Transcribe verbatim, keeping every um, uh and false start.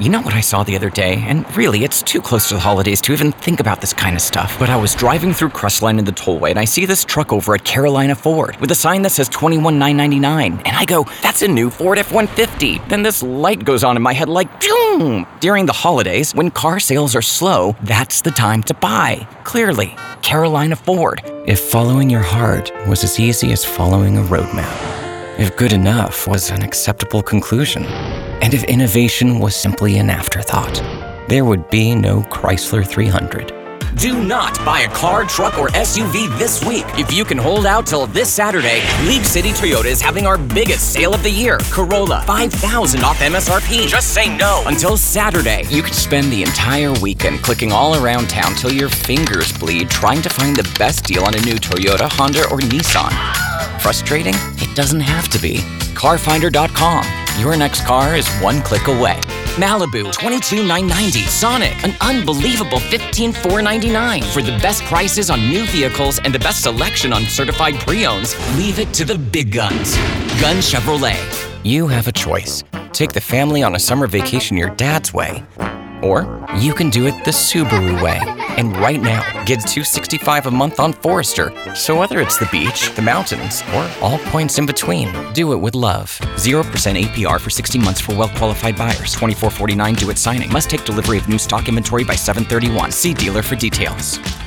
You know what I saw the other day? And really, it's too close to the holidays to even think about this kind of stuff. But I was driving through Crestline in the tollway, and I see this truck over at Carolina Ford with a sign that says twenty-one nine ninety-nine. And I go, that's a new Ford F one fifty. Then this light goes on in my head like, boom! During the holidays, when car sales are slow, that's the time to buy. Clearly, Carolina Ford. If following your heart was as easy as following a roadmap. If good enough was an acceptable conclusion. And if innovation was simply an afterthought, there would be no Chrysler three hundred. Do not buy a car, truck, or S U V this week. If you can hold out till this Saturday, League City Toyota is having our biggest sale of the year. Corolla, five thousand dollars off M S R P. Just say no until Saturday. You could spend the entire weekend clicking all around town till your fingers bleed trying to find the best deal on a new Toyota, Honda, or Nissan. Frustrating? It doesn't have to be. car finder dot com. Your next car is one click away. Malibu, twenty-two thousand nine hundred ninety dollars. Sonic, an unbelievable fifteen thousand four hundred ninety-nine dollars. For the best prices on new vehicles and the best selection on certified pre-owns, leave it to the big guns. Gun Chevrolet. You have a choice. Take the family on a summer vacation your dad's way. Or you can do it the Subaru way. And right now, get two hundred sixty-five dollars a month on Forester. So whether it's the beach, the mountains, or all points in between, do it with love. zero percent A P R for sixty months for well-qualified buyers. twenty-four forty-nine due at signing. Must take delivery of new stock inventory by seven thirty-one. See dealer for details.